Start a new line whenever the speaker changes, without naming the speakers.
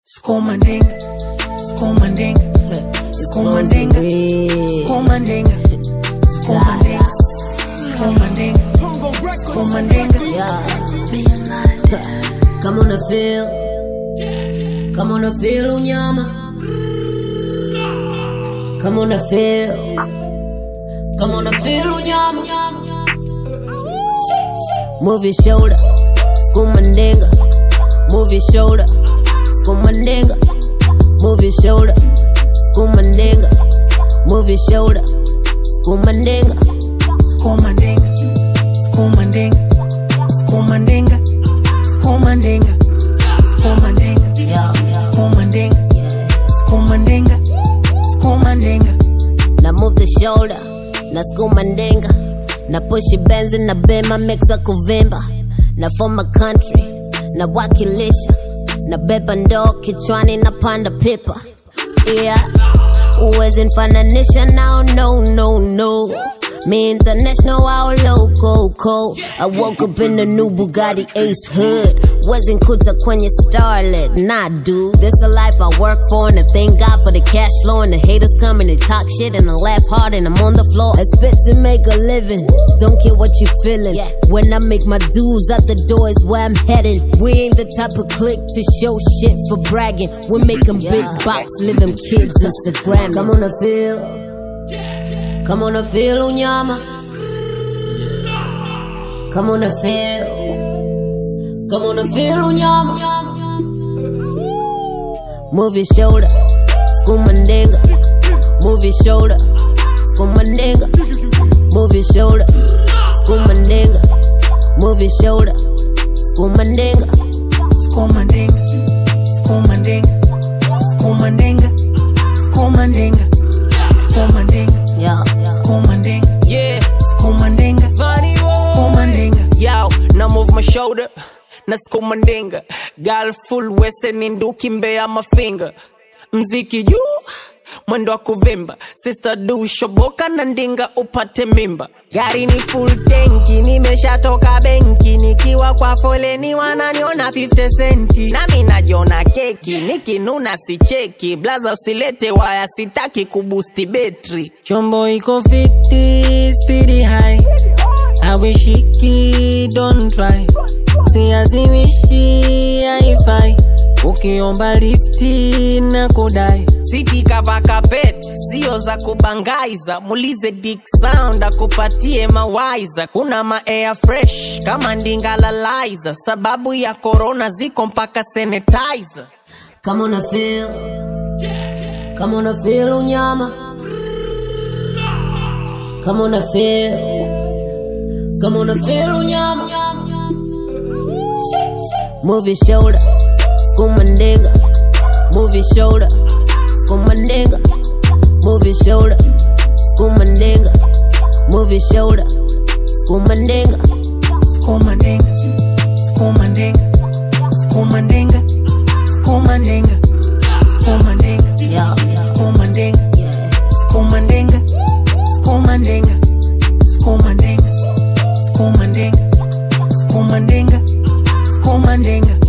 Skomandinga, skomandinga, skomandinga, skomandinga, skomandinga, skomandinga, skomandinga.
Come on and feel, come on and feel unyama. Come on and feel, come on and feel unyama. Move your shoulder, skomandinga. Move your shoulder, skomandinga. Move your shoulder, skomandinga. Move your shoulder, skomandinga.
Skomandinga, skomandinga, skomandinga, skomandinga, skomandinga, skomandinga, skomandinga, skomandinga.
Now move the shoulder, na skomandinga. Na push your bands in na bema mixa kuvimba. Na for my country, na wakilisha. Na beba ndoo kichwani na panda pipa. Yeah, uwezi nfananisha now, no. Me international, all loco. I woke up in the new Bugatti Ace hood. Wasn't kuta kwenye starlet, nah dude. This a life I work for and I thank God for the cash flow. And the haters come and they talk shit and I laugh hard and I'm on the floor. I spit to make a living, don't care what you feeling. When I make my dues out the door is where I'm heading. We ain't the type of clique to show shit for bragging. We're making big box, living kids Instagram. Come on and feel, come on and feel unyama. Come on and feel, come on and feel unyama. Move your shoulder, skomandinga. Move your shoulder, skomandinga. Move your shoulder, skomandinga. Move your shoulder, skomandinga.
Skomandinga, skomandinga, skomandinga, skomandinga, skomandinga. Skomandinga, skomandinga, skomandinga.
Yo, now move my shoulder, na skomandinga. Girl full wese ninduki mbea mafinga. Mziki juu, mwendo wa kuvimba. Sister do shoboka na ndinga upate mimba. Gari ni full tanki, nimeshatoka benki. Nikiwa kwa foleni wananiona 50 centi. Nami najiona keki, nikinuna si cheki. Blaza usilete waya sitaki kubusti betri. Chombo iko 50, speedy high. Awishiki, don't try. Siazimishi, haifai. Ukiomba lifti na kudai. Siti kava kapeti, sio za kubangaiza. Mulize Dick Sound, akupatie mawaiza. Kuna ma air fresh, kama ndinga lalaiza. Sababu ya corona ziko mpaka sanitizer.
Come on and feel, come on and feel unyama. Come on and feel, come on and feel unyama. Move your shoulder, skomandinga. Move your shoulder, skomandinga. Move your shoulder, skomandinga. Move your shoulder, skomandinga.
Skomandinga, skomandinga, skomandinga, skomandinga, skomandinga, skomandinga, skomandinga, skomandinga, skomandinga, skomandinga, skomandinga, skomandinga.